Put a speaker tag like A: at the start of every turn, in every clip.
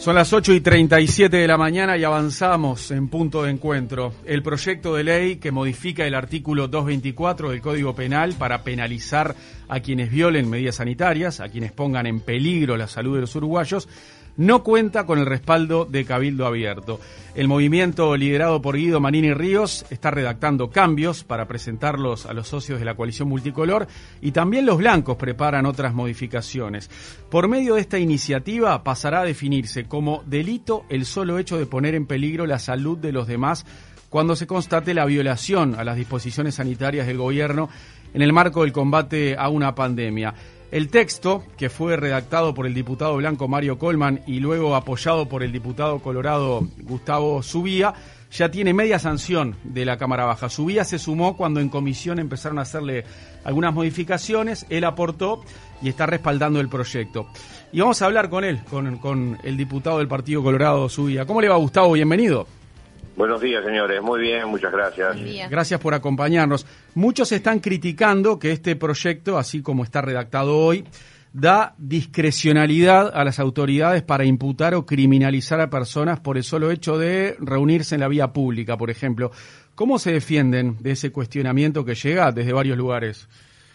A: Son las 8:37 de la mañana y avanzamos en punto de encuentro. El proyecto de ley que modifica el artículo 224 del Código Penal para penalizar a quienes violen medidas sanitarias, a quienes pongan en peligro la salud de los uruguayos, no cuenta con el respaldo de Cabildo Abierto. El movimiento liderado por Guido Manini Ríos está redactando cambios para presentarlos a los socios de la coalición multicolor y también los blancos preparan otras modificaciones. Por medio de esta iniciativa pasará a definirse como delito el solo hecho de poner en peligro la salud de los demás cuando se constate la violación a las disposiciones sanitarias del gobierno en el marco del combate a una pandemia. El texto, que fue redactado por el diputado blanco Mario Colman y luego apoyado por el diputado colorado Gustavo Subía, ya tiene media sanción de la Cámara Baja. Subía se sumó cuando en comisión empezaron a hacerle algunas modificaciones, él aportó y está respaldando el proyecto. Y vamos a hablar con él, con el diputado del Partido Colorado Subía. ¿Cómo le va, Gustavo? Bienvenido.
B: Buenos días, señores. Muy bien, muchas gracias.
A: Gracias por acompañarnos. Muchos están criticando que este proyecto, así como está redactado hoy, da discrecionalidad a las autoridades para imputar o criminalizar a personas por el solo hecho de reunirse en la vía pública, por ejemplo. ¿Cómo se defienden de ese cuestionamiento que llega desde varios lugares?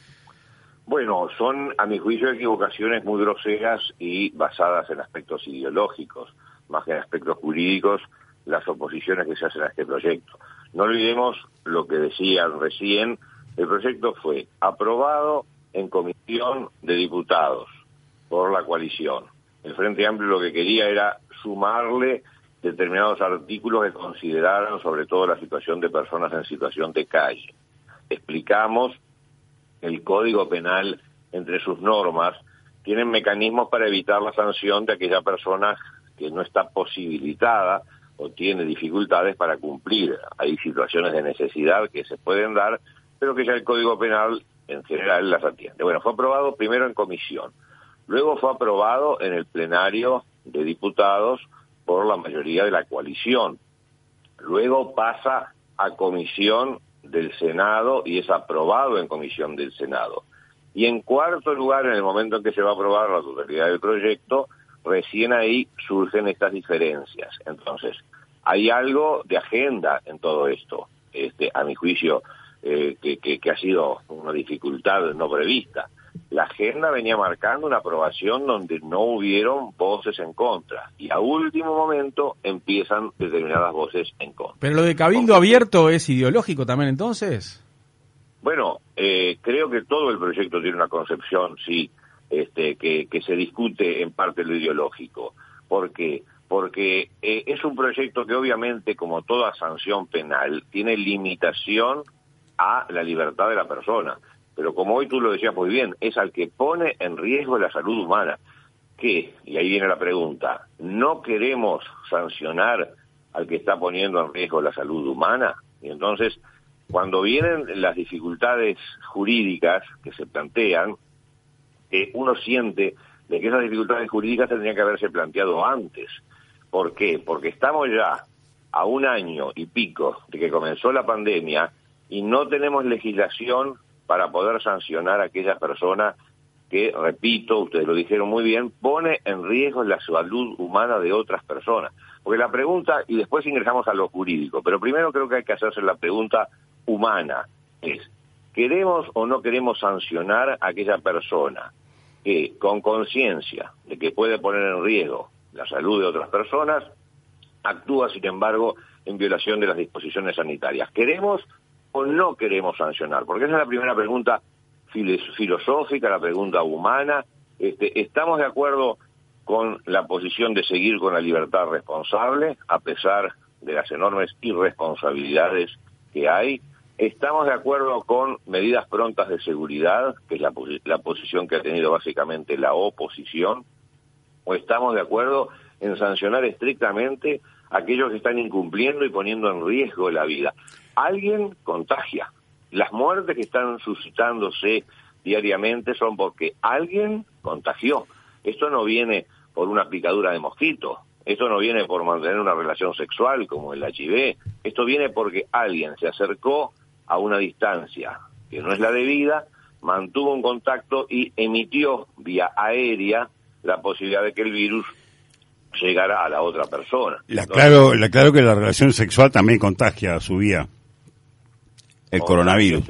B: Bueno, son, a mi juicio, equivocaciones muy groseras y basadas en aspectos ideológicos, más que en aspectos jurídicos, las oposiciones que se hacen a este proyecto. No olvidemos lo que decían recién, el proyecto fue aprobado en comisión de diputados por la coalición. El Frente Amplio lo que quería era sumarle determinados artículos que consideraran sobre todo la situación de personas en situación de calle. Explicamos el Código Penal, entre sus normas, tienen mecanismos para evitar la sanción de aquella persona que no está posibilitada o tiene dificultades para cumplir. Hay situaciones de necesidad que se pueden dar, pero que ya el Código Penal en general las atiende. Bueno, fue aprobado primero en comisión, luego fue aprobado en el plenario de diputados por la mayoría de la coalición, luego pasa a comisión del Senado y es aprobado en comisión del Senado. Y en cuarto lugar, en el momento en que se va a aprobar la totalidad del proyecto, recién ahí surgen estas diferencias. Entonces, hay algo de agenda en todo esto, a mi juicio, que ha sido una dificultad no prevista. La agenda venía marcando una aprobación donde no hubieron voces en contra, y a último momento empiezan determinadas voces en contra.
A: ¿Pero lo de Cabildo Abierto es ideológico también entonces?
B: Bueno, creo que todo el proyecto tiene una concepción, sí, que se discute en parte lo ideológico. ¿Por qué? Porque es un proyecto que obviamente, como toda sanción penal, tiene limitación a la libertad de la persona. Pero como hoy tú lo decías muy bien, es al que pone en riesgo la salud humana. ¿Qué? Y ahí viene la pregunta, ¿no queremos sancionar al que está poniendo en riesgo la salud humana? Y entonces, cuando vienen las dificultades jurídicas que se plantean, uno siente de que esas dificultades jurídicas tendrían que haberse planteado antes. ¿Por qué? Porque estamos ya a 1 año y pico de que comenzó la pandemia y no tenemos legislación para poder sancionar a aquella persona que, repito, ustedes lo dijeron muy bien, pone en riesgo la salud humana de otras personas. Porque la pregunta, y después ingresamos a lo jurídico, pero primero creo que hay que hacerse la pregunta humana, es, ¿queremos o no queremos sancionar a aquella persona que, con conciencia de que puede poner en riesgo la salud de otras personas, actúa, sin embargo, en violación de las disposiciones sanitarias? ¿Queremos o no queremos sancionar? Porque esa es la primera pregunta filosófica, la pregunta humana. ¿Estamos de acuerdo con la posición de seguir con la libertad responsable, a pesar de las enormes irresponsabilidades que hay? ¿Estamos de acuerdo con medidas prontas de seguridad, que es la posición que ha tenido básicamente la oposición? ¿O estamos de acuerdo en sancionar estrictamente a aquellos que están incumpliendo y poniendo en riesgo la vida? Alguien contagia. Las muertes que están suscitándose diariamente son porque alguien contagió. Esto no viene por una picadura de mosquito, esto no viene por mantener una relación sexual como el HIV, esto viene porque alguien se acercó a una distancia que no es la debida, mantuvo un contacto y emitió vía aérea la posibilidad de que el virus llegar a la otra persona.
C: Le aclaro que la relación sexual también contagia, subía el coronavirus.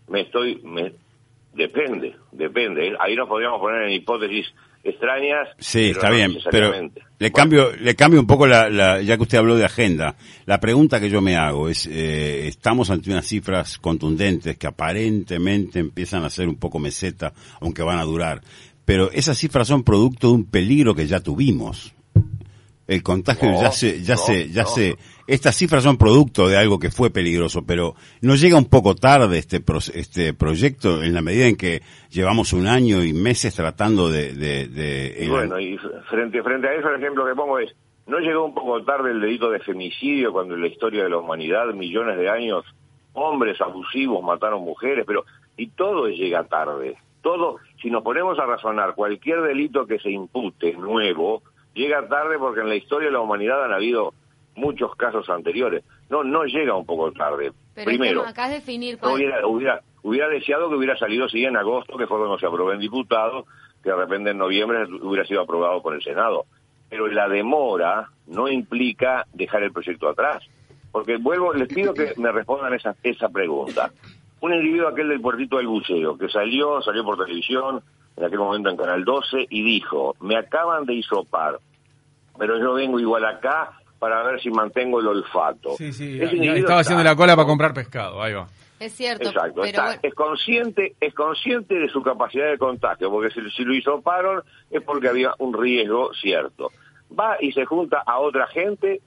B: Depende. Ahí nos podríamos poner en hipótesis extrañas.
C: Sí, está
B: no
C: bien, pero le cambio un poco ya que usted habló de agenda. La pregunta que yo me hago es, estamos ante unas cifras contundentes que aparentemente empiezan a ser un poco meseta, aunque van a durar. Pero esas cifras son producto de un peligro que ya tuvimos. El contagio estas cifras son producto de algo que fue peligroso, pero ¿no llega un poco tarde este proyecto en la medida en que llevamos un año y meses tratando
B: Bueno, y frente a eso, el ejemplo que pongo es, ¿no llegó un poco tarde el delito de femicidio cuando en la historia de la humanidad, millones de años, hombres abusivos mataron mujeres? Y todo llega tarde. Todo, si nos ponemos a razonar, cualquier delito que se impute nuevo, llega tarde porque en la historia de la humanidad han habido muchos casos anteriores. No llega un poco tarde.
D: Pero
B: primero,
D: acá es definir
B: hubiera deseado que hubiera salido sí en agosto, que fue cuando se aprobó en diputados, que de repente en noviembre hubiera sido aprobado por el Senado. Pero la demora no implica dejar el proyecto atrás. Porque les pido que me respondan esa pregunta. Un individuo, aquel del puertito del buceo, que salió por televisión, en aquel momento en Canal 12, y dijo, me acaban de hisopar, pero yo vengo igual acá para ver si mantengo el olfato.
A: Sí, estaba haciendo la cola para comprar pescado, ahí va.
D: Es cierto.
B: Exacto,
D: pero
B: es consciente de su capacidad de contagio, porque si lo hisoparon es porque había un riesgo cierto. Va y se junta a otra gente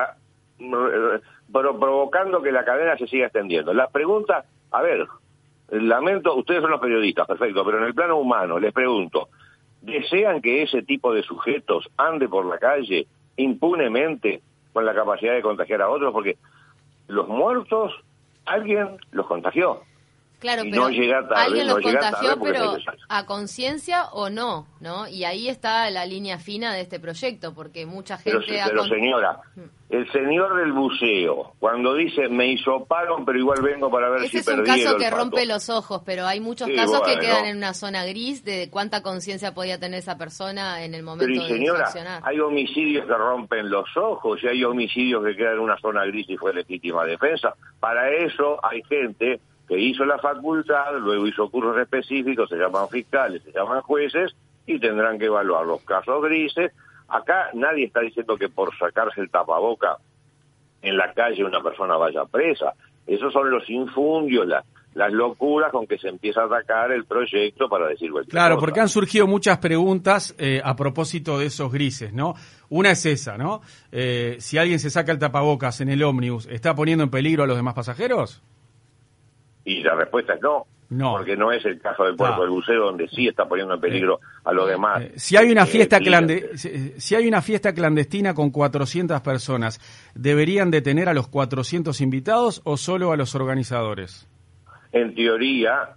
B: provocando que la cadena se siga extendiendo. La pregunta, a ver, lamento, ustedes son los periodistas, perfecto, pero en el plano humano, les pregunto, ¿desean que ese tipo de sujetos ande por la calle impunemente con la capacidad de contagiar a otros? Porque los muertos, alguien los contagió.
D: Claro,
B: y
D: pero
B: no llega tarde,
D: alguien los contagió,
B: pero
D: a conciencia o no, ¿no? Y ahí está la línea fina de este proyecto, porque mucha gente...
B: Pero señora, el señor del buceo, cuando dice, me hisoparon, pero igual vengo para ver si perdí el olfato.
D: Ese es un caso que rompe los ojos, pero hay muchos casos que quedan en una zona gris de cuánta conciencia podía tener esa persona en el momento de reaccionar.
B: Hay homicidios que rompen los ojos y hay homicidios que quedan en una zona gris y fue legítima defensa. Para eso hay gente que hizo la facultad, luego hizo cursos específicos, se llaman fiscales, se llaman jueces, y tendrán que evaluar los casos grises. Acá nadie está diciendo que por sacarse el tapaboca en la calle una persona vaya presa. Esos son los infundios, las locuras con que se empieza a atacar el proyecto para decir cualquier
A: Claro,
B: cosa.
A: porque han surgido muchas preguntas a propósito de esos grises, ¿no? Una es esa, ¿no? Si alguien se saca el tapabocas en el ómnibus, ¿está poniendo en peligro a los demás pasajeros?
B: Y la respuesta es no, porque no es el caso del puerto del buceo donde sí está poniendo en peligro a los demás.
A: Si hay una fiesta si hay una fiesta clandestina con 400 personas, ¿deberían detener a los 400 invitados o solo a los organizadores?
B: En teoría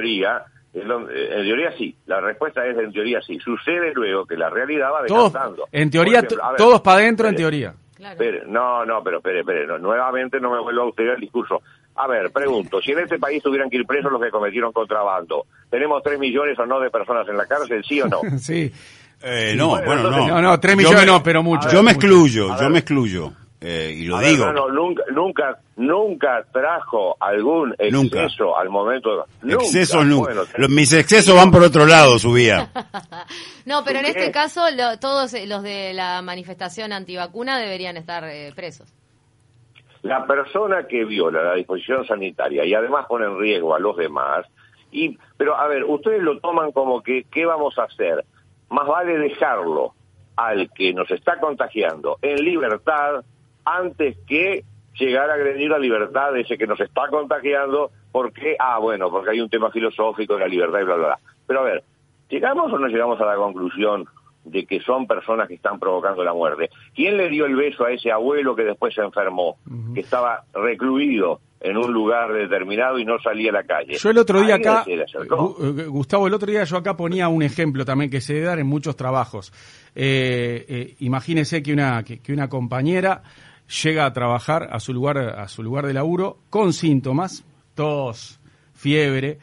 B: sí. La respuesta es en teoría sí. Sucede luego que la realidad va decantando.
A: En teoría, todos para adentro, en teoría.
D: Claro.
B: Espere, nuevamente no me vuelvo a usted el discurso. A ver, pregunto, si en este país tuvieran que ir presos los que cometieron contrabando, ¿tenemos 3 millones o no de personas en la cárcel, sí o no?
A: Sí.
C: No,
A: 3 millones no, pero mucho.
C: Yo me excluyo, y lo digo.
B: Nunca trajo algún exceso al momento.
C: Excesos nunca. Mis excesos van por otro lado, subía.
D: No, pero en este caso todos los de la manifestación antivacuna deberían estar presos.
B: La persona que viola la disposición sanitaria y además pone en riesgo a los demás, pero a ver, ustedes lo toman como que, ¿qué vamos a hacer? Más vale dejarlo al que nos está contagiando en libertad antes que llegar a agredir la libertad de ese que nos está contagiando, porque hay un tema filosófico de la libertad y bla, bla, bla. Pero a ver, ¿llegamos o no llegamos a la conclusión de que son personas que están provocando la muerte? ¿Quién le dio el beso a ese abuelo que después se enfermó, que estaba recluido en un lugar determinado y no salía a la calle?
A: Yo el otro día acá, Gustavo, el otro día yo acá ponía un ejemplo también que se debe dar en muchos trabajos. Imagínese que una compañera llega a trabajar a su lugar de laburo con síntomas, tos, fiebre,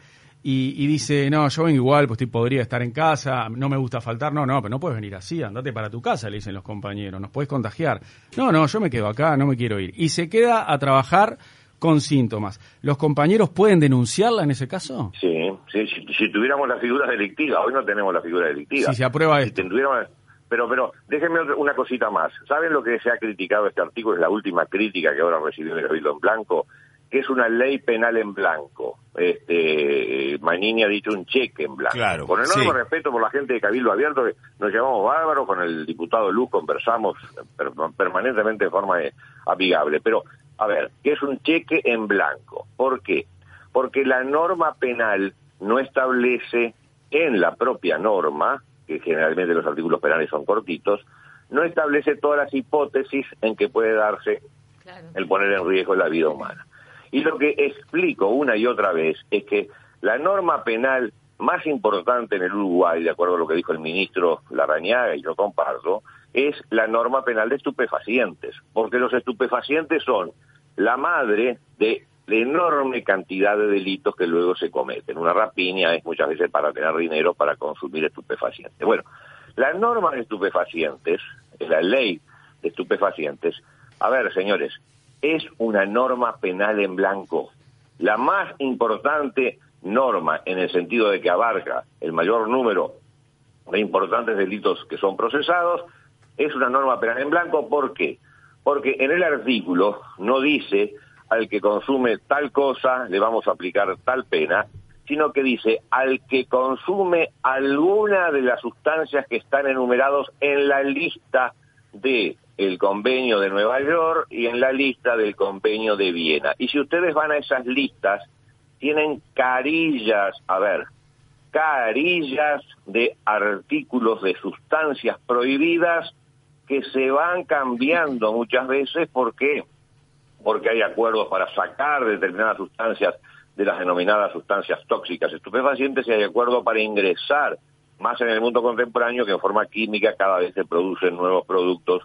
A: y dice, no, yo vengo igual, pues podría estar en casa, no me gusta faltar, no, pero no puedes venir así, andate para tu casa, le dicen los compañeros, nos podés contagiar. No, yo me quedo acá, no me quiero ir. Y se queda a trabajar con síntomas. ¿Los compañeros pueden denunciarla en ese caso?
B: Sí, si tuviéramos la figura delictiva, hoy no tenemos la figura delictiva.
A: Si se aprueba esto.
B: Pero déjenme una cosita más. ¿Saben lo que se ha criticado este artículo? Es la última crítica que ahora recibió el Cabildo en Blanco, que es una ley penal en blanco. Manini ha dicho un cheque en blanco.
C: Claro,
B: con enorme respeto por la gente de Cabildo Abierto, que nos llamamos bárbaros, con el diputado Luz conversamos permanentemente de forma amigable. Pero, a ver, ¿qué es un cheque en blanco? ¿Por qué? Porque la norma penal no establece en la propia norma, que generalmente los artículos penales son cortitos, no establece todas las hipótesis en que puede darse el poner en riesgo la vida humana. Y lo que explico una y otra vez es que la norma penal más importante en el Uruguay, de acuerdo a lo que dijo el ministro Larrañaga, y yo comparto, es la norma penal de estupefacientes, porque los estupefacientes son la madre de la enorme cantidad de delitos que luego se cometen. Una rapiña es muchas veces para tener dinero para consumir estupefacientes. Bueno, la norma de estupefacientes, la ley de estupefacientes, a ver, señores, es una norma penal en blanco. La más importante norma en el sentido de que abarca el mayor número de importantes delitos que son procesados, es una norma penal en blanco. ¿Por qué? Porque en el artículo no dice al que consume tal cosa le vamos a aplicar tal pena, sino que dice al que consume alguna de las sustancias que están enumerados en la lista de el convenio de Nueva York y en la lista del convenio de Viena. Y si ustedes van a esas listas, tienen carillas de artículos de sustancias prohibidas que se van cambiando muchas veces. ¿Por qué? Porque hay acuerdos para sacar determinadas sustancias de las denominadas sustancias tóxicas estupefacientes y hay acuerdos para ingresar más en el mundo contemporáneo, que en forma química cada vez se producen nuevos productos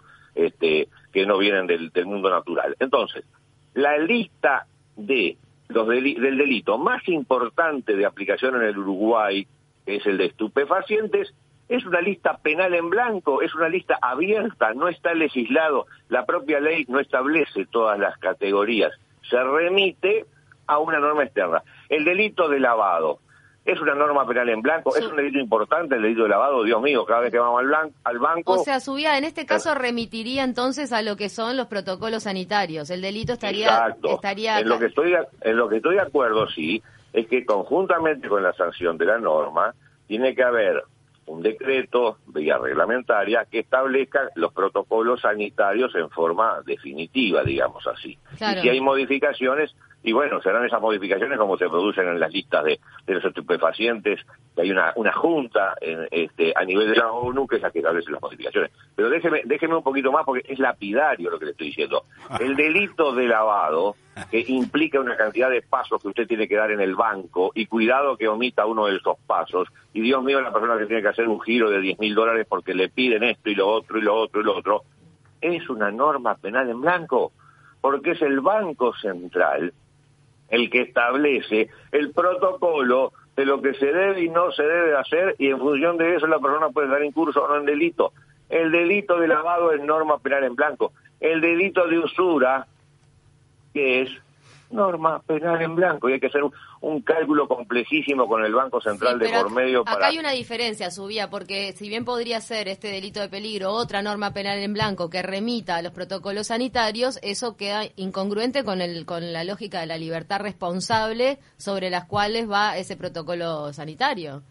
B: que no vienen del mundo natural. Entonces, la lista del delito más importante de aplicación en el Uruguay, que es el de estupefacientes, es una lista penal en blanco, es una lista abierta, no está legislado, la propia ley no establece todas las categorías, se remite a una norma externa. El delito de lavado es una norma penal en blanco, es un delito importante el delito de lavado, Dios mío, cada vez que vamos al banco...
D: O sea, Subía, en este caso remitiría entonces a lo que son los protocolos sanitarios, el delito estaría...
B: Exacto. En lo que estoy de acuerdo, sí, es que conjuntamente con la sanción de la norma, tiene que haber un decreto vía reglamentaria que establezca los protocolos sanitarios en forma definitiva, digamos así. Claro. Y si hay modificaciones, y bueno, serán esas modificaciones como se producen en las listas de los estupefacientes, que hay una junta a nivel de la ONU que es la que establece las modificaciones. Pero déjeme un poquito más porque es lapidario lo que le estoy diciendo. El delito de lavado, que implica una cantidad de pasos que usted tiene que dar en el banco, y cuidado que omita uno de esos pasos, y Dios mío, la persona que tiene que hacer un giro de $10.000 porque le piden esto y lo otro y lo otro y lo otro, es una norma penal en blanco, porque es el Banco Central el que establece el protocolo de lo que se debe y no se debe hacer, y en función de eso la persona puede estar incurso o no en delito. El delito de lavado es norma penal en blanco. El delito de usura, que es norma penal en blanco, y hay que hacer un cálculo complejísimo con el Banco Central de por medio para...
D: Acá hay una diferencia, Subía, porque si bien podría ser este delito de peligro otra norma penal en blanco que remita a los protocolos sanitarios, eso queda incongruente con la lógica de la libertad responsable sobre las cuales va ese protocolo sanitario.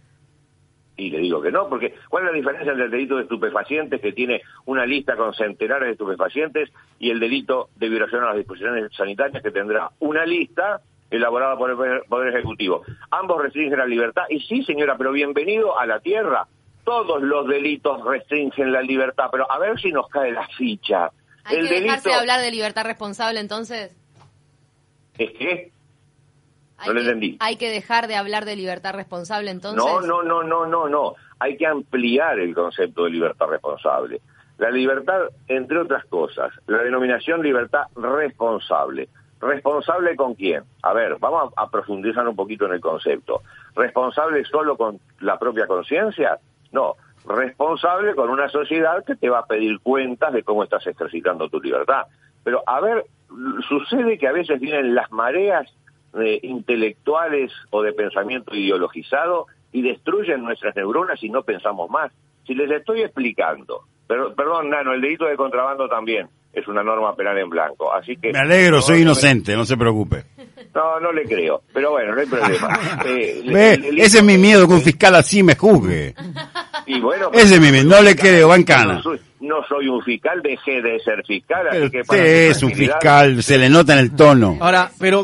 B: Y le digo que no, porque ¿cuál es la diferencia entre el delito de estupefacientes, que tiene una lista con centenares de estupefacientes, y el delito de violación a las disposiciones sanitarias, que tendrá una lista elaborada por el Poder Ejecutivo? Ambos restringen la libertad, y sí, señora, pero bienvenido a la tierra. Todos los delitos restringen la libertad, pero a ver si nos cae la ficha.
D: ¿Hay que dejarse de hablar de libertad responsable, entonces?
B: ¿Es qué? No le entendí.
D: ¿Hay que dejar de hablar de libertad responsable, entonces?
B: No. Hay que ampliar el concepto de libertad responsable. La libertad, entre otras cosas, la denominación libertad responsable, ¿Responsable con quién? A ver, vamos a profundizar un poquito en el concepto. ¿Responsable solo con la propia conciencia? No, responsable con una sociedad que te va a pedir cuentas de cómo estás ejercitando tu libertad. Pero, a ver, sucede que a veces vienen las mareas intelectuales o de pensamiento ideologizado y destruyen nuestras neuronas y no pensamos más. Si les estoy explicando, perdón, Nano, el delito de contrabando también es una norma penal en blanco, así que...
C: Me alegro, soy inocente, no se preocupe.
B: No le creo, pero bueno, no hay problema.
C: Ese es mi miedo, que un fiscal así me juzgue.
B: Y bueno,
C: ese es mi miedo, no le creo, va en cana.
B: No soy un fiscal, dejé de ser fiscal,
C: pero
B: así que...
C: Usted es un fiscal, se le nota en el tono.
A: Ahora, pero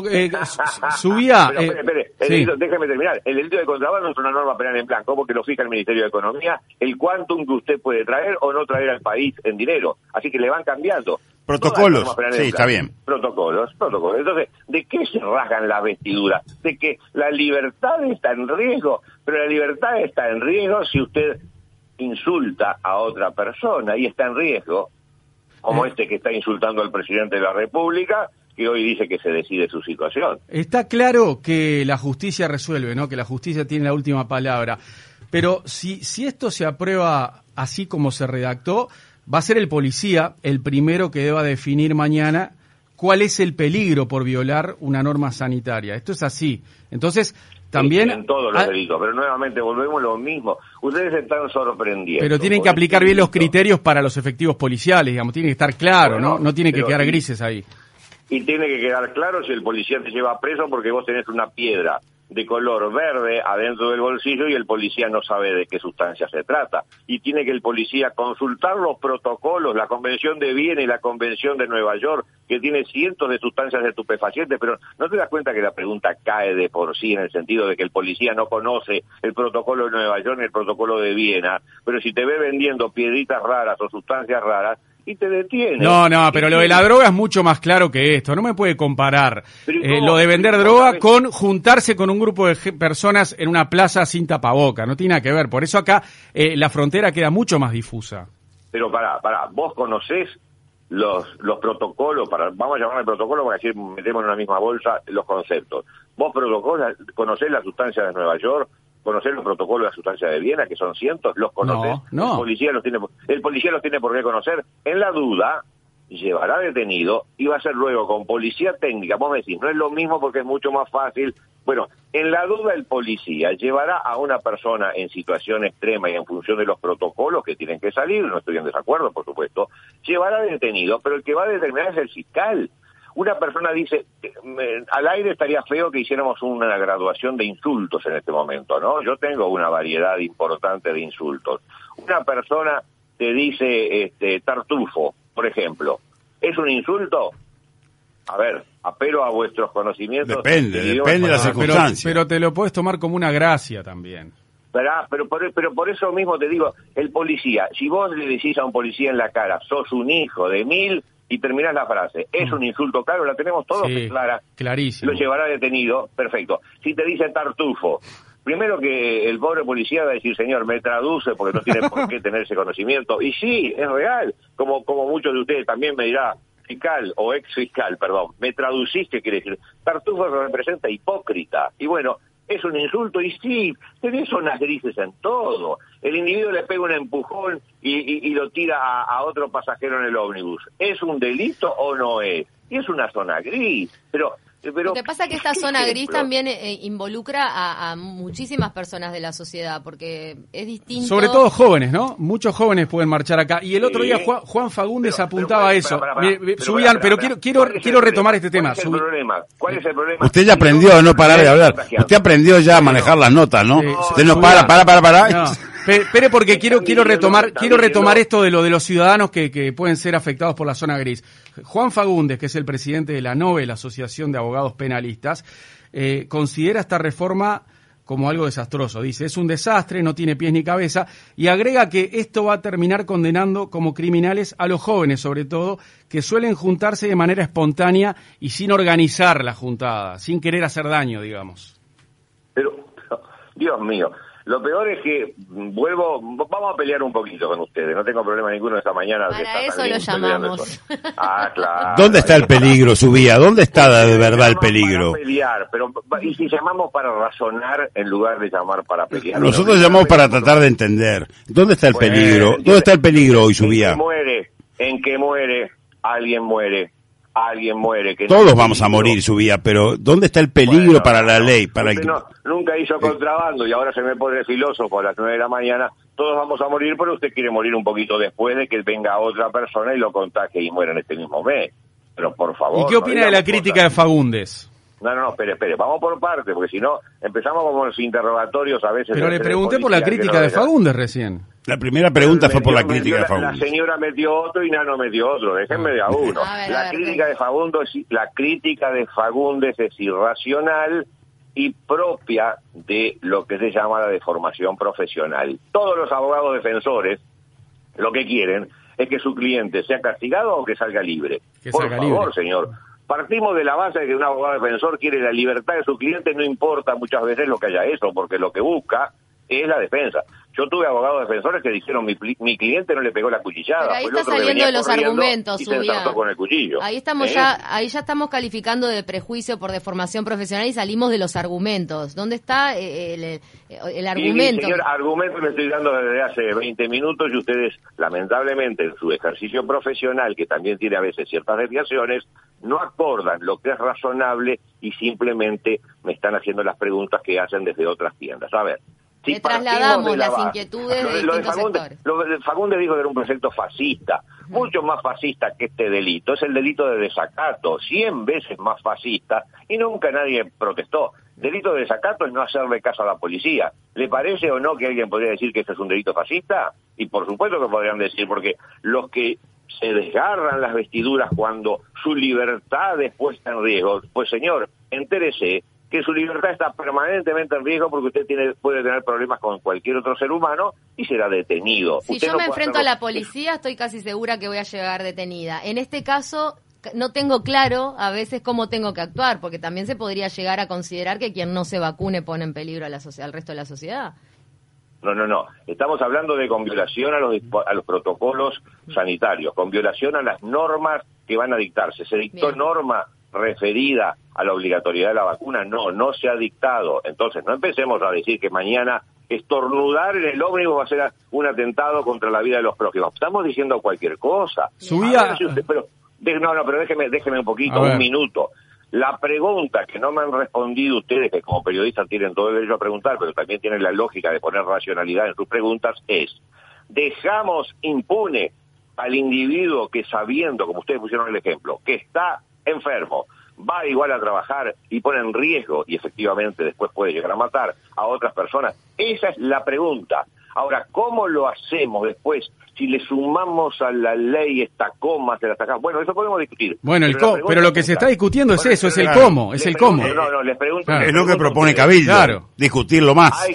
A: subía...
B: Pero espere,
A: sí.
B: Déjeme terminar. El delito de contrabando es una norma penal en blanco, porque lo fija el Ministerio de Economía, el quantum que usted puede traer o no traer al país en dinero. Así que le van cambiando.
C: Protocolos, sí, está bien.
B: Protocolos. Entonces, ¿de qué se rasgan las vestiduras? De que la libertad está en riesgo, pero la libertad está en riesgo si usted insulta a otra persona y está en riesgo, como este que está insultando al presidente de la República, que hoy dice que se decide su situación.
A: Está claro que la justicia resuelve, ¿no? Que la justicia tiene la última palabra. Pero si esto se aprueba así como se redactó, va a ser el policía el primero que deba definir mañana cuál es el peligro por violar una norma sanitaria. Esto es así. Entonces, también...
B: En todos los delitos, pero nuevamente volvemos a lo mismo. Ustedes se están sorprendiendo.
A: Pero tienen que aplicar bien los criterios para los efectivos policiales, digamos. Tiene que estar claro, bueno, ¿no? No tiene que quedar grises ahí.
B: Y tiene que quedar claro si el policía te lleva preso porque vos tenés una piedra de color verde adentro del bolsillo y el policía no sabe de qué sustancia se trata. Y tiene que el policía consultar los protocolos, la Convención de Viena y la Convención de Nueva York, que tiene cientos de sustancias estupefacientes, pero ¿no te das cuenta que la pregunta cae de por sí en el sentido de que el policía no conoce el protocolo de Nueva York ni el protocolo de Viena? Pero si te ve vendiendo piedritas raras o sustancias raras, y te detiene.
A: No, pero lo de la droga es mucho más claro que esto. No me puede comparar lo de vender droga con juntarse con un grupo de personas en una plaza sin tapaboca. No tiene nada que ver. Por eso acá la frontera queda mucho más difusa.
B: Pero pará, vos conocés los protocolos, vamos a llamarle protocolo porque así metemos en una misma bolsa los conceptos. Vos conocés la sustancia de Nueva York, conocés los protocolos de la sustancia de Viena, que son cientos, los conocés.
A: No.
B: El policía los tiene por qué conocer. En la duda, llevará detenido y va a ser luego con policía técnica. Vos me decís, no es lo mismo porque es mucho más fácil. Bueno, en la duda el policía llevará a una persona en situación extrema y en función de los protocolos que tienen que salir, no estoy en desacuerdo, por supuesto, llevará detenido, pero el que va a determinar es el fiscal. Una persona dice, al aire estaría feo que hiciéramos una graduación de insultos en este momento, ¿no? Yo tengo una variedad importante de insultos. Una persona te dice tartufo, por ejemplo. ¿Es un insulto? A ver, apelo a vuestros conocimientos.
C: Depende de las circunstancias.
A: Pero te lo puedes tomar como una gracia también.
B: Pero por eso mismo te digo, el policía, si vos le decís a un policía en la cara, sos un hijo de mil... y terminás la frase, es un insulto claro, la tenemos todos clara,
A: clarísimo.
B: Lo llevará detenido, perfecto. Si te dice tartufo, primero que el pobre policía va a decir, señor, me traduce porque no tiene por qué tener ese conocimiento, y sí, es real, como muchos de ustedes también me dirá, fiscal o ex fiscal, perdón, me traducís, ¿qué quiere decir? Tartufo representa hipócrita, y bueno, es un insulto, y sí, tenés zonas grises en todo. El individuo le pega un empujón y lo tira a otro pasajero en el ómnibus. ¿Es un delito o no es? Y es una zona gris, pero
D: lo que pasa es que esta zona gris también involucra a muchísimas personas de la sociedad, porque es distinto...
A: Sobre todo jóvenes, ¿no? Muchos jóvenes pueden marchar acá. Y el otro día Juan Fagundes apuntaba a eso. Quiero retomar este tema.
B: ¿Cuál es el problema?
C: Usted ya aprendió a no parar de hablar. Usted aprendió ya a manejar las notas, ¿no? Usted no para.
A: No. Espere porque quiero retomar esto de los ciudadanos que pueden ser afectados por la zona gris. Juan Fagundes, que es el presidente de la NOVE, la Asociación de Abogados Penalistas, considera esta reforma como algo desastroso. Dice, es un desastre, no tiene pies ni cabeza, y agrega que esto va a terminar condenando como criminales a los jóvenes, sobre todo, que suelen juntarse de manera espontánea y sin organizar la juntada, sin querer hacer daño, digamos.
B: Pero, Dios mío, Lo peor es que vamos a pelear un poquito con ustedes, no tengo problema ninguno esta mañana.
D: Para eso lo llamamos.
B: Claro.
C: ¿Dónde está el peligro, Subía? ¿Dónde está de verdad el peligro?
B: Para pelear, pero ¿y si llamamos para razonar en lugar de llamar para pelear?
C: Nosotros llamamos para tratar de entender. ¿Dónde está el peligro? ¿Dónde está el peligro hoy, Subía?
B: En que muere, alguien muere. Que
C: todos vamos a morir, Subía, pero ¿dónde está el peligro para la ley?
B: Nunca hizo contrabando y ahora se me pone filósofo a las 9 de la mañana. Todos vamos a morir, pero usted quiere morir un poquito después de que venga otra persona y lo contagie y muera en este mismo mes. Pero por favor.
A: ¿Y qué opina de la crítica de Fagundes?
B: No, espere, vamos por parte, porque si no, empezamos como los interrogatorios a veces.
A: Pero le pregunté por la crítica de Fagundes recién.
C: La primera pregunta fue por la crítica de Fagundes.
B: La señora metió otro y Nano metió otro, déjenme de a uno. La crítica de Fagundes es irracional y propia de lo que se llama la deformación profesional. Todos los abogados defensores lo que quieren es que su cliente sea castigado o que salga libre. Por favor, señor. Partimos de la base de que un abogado defensor quiere la libertad de su cliente, no importa muchas veces lo que haya eso, porque lo que busca es la defensa. Yo tuve abogados defensores que dijeron mi cliente no le pegó la cuchillada.
D: Pero ahí está saliendo de los argumentos, Subía.
B: Con el cuchillo.
D: Ahí ya estamos calificando de prejuicio por deformación profesional y salimos de los argumentos. ¿Dónde está el argumento?
B: Señor, argumento le estoy dando desde hace 20 minutos y ustedes, lamentablemente, en su ejercicio profesional, que también tiene a veces ciertas desviaciones, no acordan lo que es razonable y simplemente me están haciendo las preguntas que hacen desde otras tiendas. A ver.
D: Le trasladamos las inquietudes de distintos sectores.
B: Fagundes dijo que era un proyecto fascista, mucho más fascista que este delito. Es el delito de desacato, 100 veces más fascista, y nunca nadie protestó. Delito de desacato es no hacerle caso a la policía. ¿Le parece o no que alguien podría decir que este es un delito fascista? Y por supuesto que podrían decir, porque los que se desgarran las vestiduras cuando su libertad es puesta en riesgo, pues señor, entérese que su libertad está permanentemente en riesgo porque usted puede tener problemas con cualquier otro ser humano y será detenido.
D: Si yo me enfrento a la policía, estoy casi segura que voy a llegar detenida. En este caso, no tengo claro a veces cómo tengo que actuar, porque también se podría llegar a considerar que quien no se vacune pone en peligro a al resto de la sociedad.
B: No. Estamos hablando de con violación a los protocolos sanitarios, con violación a las normas que van a dictarse. Se dictó norma referida a la obligatoriedad de la vacuna, no se ha dictado. Entonces, no empecemos a decir que mañana estornudar en el ómnibus va a ser un atentado contra la vida de los prójimos. Estamos diciendo cualquier cosa.
A: Subía...
B: pero déjeme un poquito, un minuto. La pregunta que no me han respondido ustedes, que como periodistas tienen todo el derecho a preguntar, pero también tienen la lógica de poner racionalidad en sus preguntas, es: ¿dejamos impune al individuo que, sabiendo, como ustedes pusieron el ejemplo, que está enfermo, va igual a trabajar y pone en riesgo, y efectivamente después puede llegar a matar a otras personas? Esa es la pregunta. Ahora, ¿cómo lo hacemos después? Si le sumamos a la ley esta coma, se la sacamos. Bueno, eso podemos discutir.
A: Bueno, pero lo que se está discutiendo es eso, es el cómo, es el cómo.
B: No, les pregunto.
C: Es lo que propone Cabildo, discutirlo más.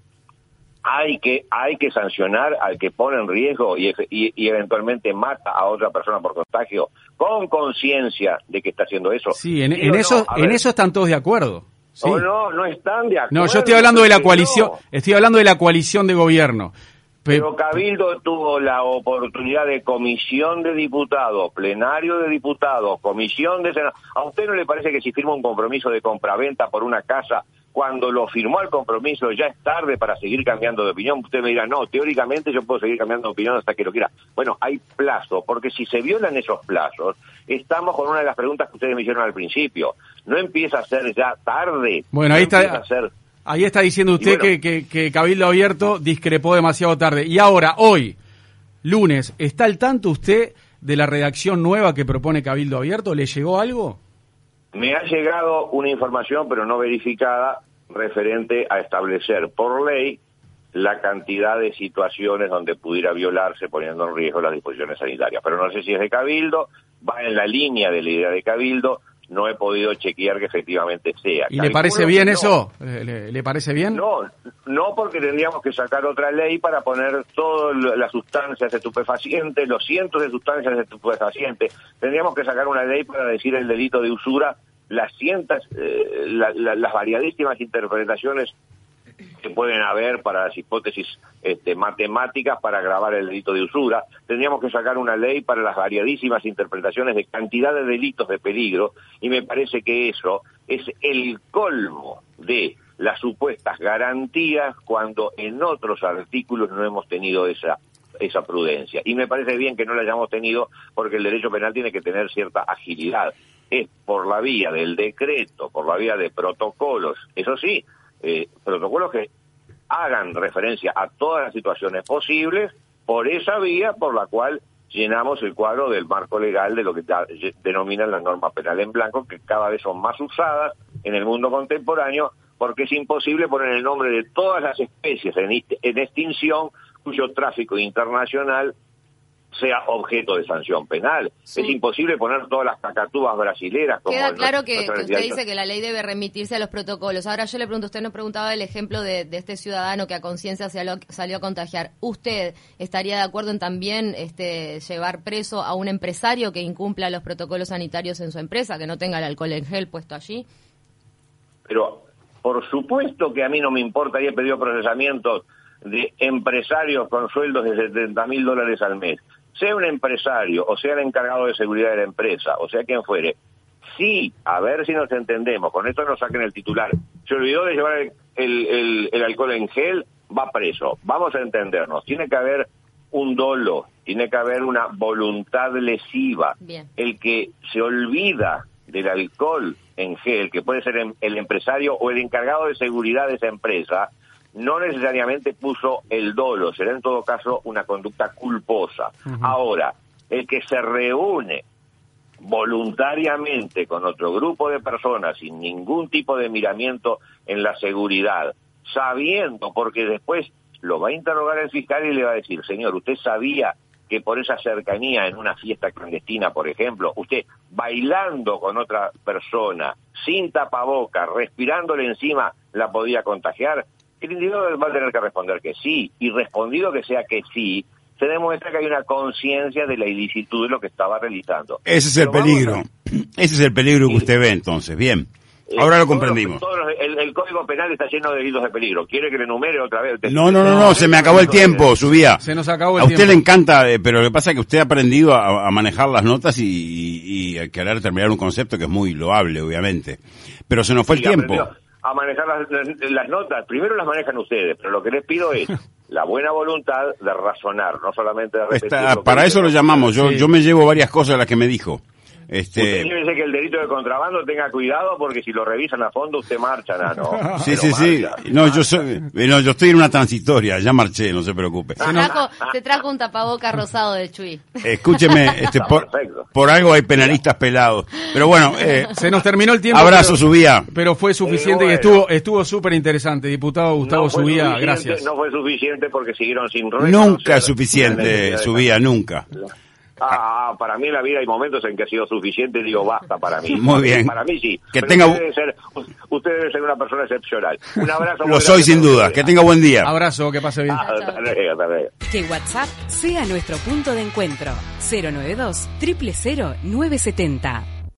B: Hay que sancionar al que pone en riesgo y eventualmente mata a otra persona por contagio, con conciencia de que está haciendo eso.
A: Sí, en eso están todos de acuerdo. Sí.
B: No están de acuerdo.
A: No, yo estoy hablando de la coalición, estoy hablando de la coalición de gobierno.
B: Pero Cabildo tuvo la oportunidad de comisión de diputados, plenario de diputados, comisión de senado. ¿A usted no le parece que si firma un compromiso de compraventa por una casa, cuando lo firmó el compromiso ya es tarde para seguir cambiando de opinión? Usted me dirá, no, teóricamente yo puedo seguir cambiando de opinión hasta que lo quiera. Bueno, hay plazo, porque si se violan esos plazos, estamos con una de las preguntas que ustedes me hicieron al principio. ¿No empieza a ser ya tarde?
A: Bueno, ahí está diciendo usted que Cabildo Abierto discrepó demasiado tarde. Y ahora, hoy, lunes, ¿está al tanto usted de la redacción nueva que propone Cabildo Abierto? ¿Le llegó algo?
B: Me ha llegado una información, pero no verificada, referente a establecer por ley la cantidad de situaciones donde pudiera violarse poniendo en riesgo las disposiciones sanitarias. Pero no sé si es de Cabildo, va en la línea de la idea de Cabildo. No he podido chequear que efectivamente sea.
A: ¿Y le parece bien eso? ¿Le parece bien?
B: No, porque tendríamos que sacar otra ley para poner todas las sustancias estupefacientes, los cientos de sustancias estupefacientes. Tendríamos que sacar una ley para decir el delito de usura, las variadísimas interpretaciones que pueden haber para las hipótesis matemáticas para agravar el delito de usura. Tendríamos que sacar una ley para las variadísimas interpretaciones de cantidad de delitos de peligro, y me parece que eso es el colmo de las supuestas garantías cuando en otros artículos no hemos tenido esa prudencia. Y me parece bien que no la hayamos tenido, porque el derecho penal tiene que tener cierta agilidad. Es por la vía del decreto, por la vía de protocolos, eso sí, protocolos que hagan referencia a todas las situaciones posibles, por esa vía por la cual llenamos el cuadro del marco legal de lo que denominan las normas penales en blanco, que cada vez son más usadas en el mundo contemporáneo, porque es imposible poner el nombre de todas las especies en extinción cuyo tráfico internacional sea objeto de sanción penal. Sí. Es imposible poner todas las cacatúas brasileras. Como
D: queda claro que usted dice que la ley debe remitirse a los protocolos. Ahora yo le pregunto, usted nos preguntaba el ejemplo de este ciudadano que a conciencia salió a contagiar. ¿Usted estaría de acuerdo en también llevar preso a un empresario que incumpla los protocolos sanitarios en su empresa, que no tenga el alcohol en gel puesto allí?
B: Pero por supuesto que a mí no me importa, y he pedido procesamientos de empresarios con sueldos de $70,000 al mes, sea un empresario o sea el encargado de seguridad de la empresa, o sea quien fuere. Sí, a ver si nos entendemos, con esto nos saquen el titular. Se olvidó de llevar el alcohol en gel, va preso. Vamos a entendernos, tiene que haber un dolo, tiene que haber una voluntad lesiva.
D: Bien.
B: El que se olvida del alcohol en gel, que puede ser el empresario o el encargado de seguridad de esa empresa, no necesariamente puso el dolo, será en todo caso una conducta culposa. Uh-huh. Ahora, el que se reúne voluntariamente con otro grupo de personas sin ningún tipo de miramiento en la seguridad, sabiendo, porque después lo va a interrogar el fiscal y le va a decir, señor, ¿usted sabía que por esa cercanía en una fiesta clandestina, por ejemplo, usted bailando con otra persona, sin tapabocas, respirándole encima, la podía contagiar? El individuo va a tener que responder que sí, y respondido que sea que sí, se demuestra que hay una conciencia de la ilicitud de lo que estaba realizando.
C: Ese es el peligro. Ese es el peligro que usted ve entonces. Bien. Ahora lo comprendimos.
B: El Código Penal está lleno de delitos de peligro. ¿Quiere que le enumere otra vez?
C: No, se me acabó el tiempo, Subía.
A: Se nos acabó el tiempo.
C: A usted le encanta, pero lo que pasa es que usted ha aprendido a manejar las notas y a querer terminar un concepto que es muy loable, obviamente. Pero se nos fue el tiempo.
B: A manejar las notas, primero las manejan ustedes, pero lo que les pido es la buena voluntad de razonar, no solamente de repetir.
C: Para eso lo llamamos, yo me llevo varias cosas de las que me dijo.
B: Usted dice que el delito de contrabando tenga cuidado porque si lo revisan a fondo usted marcha, ¿no?
C: Sí. No, yo estoy en una transitoria, ya marché, no se preocupe.
D: Se trajo un tapaboca rosado de Chuy.
C: Escúcheme, por algo hay penalistas pelados. Pero bueno,
A: se nos terminó el tiempo.
C: Abrazo, Subía.
A: Pero fue suficiente y estuvo súper interesante. Diputado Gustavo Subía, gracias.
B: No fue suficiente porque siguieron sin ruedas.
C: Nunca es suficiente, Subía, nunca.
B: Para mí en la vida hay momentos en que ha sido suficiente, digo basta para mí.
C: Muy bien.
B: Para mí sí. Usted debe ser una persona excepcional. Un abrazo.
C: Lo soy sin duda. Que tenga buen día.
A: Abrazo, que pase bien.
B: Hasta luego.
E: Que WhatsApp sea nuestro punto de encuentro. 092 000 970.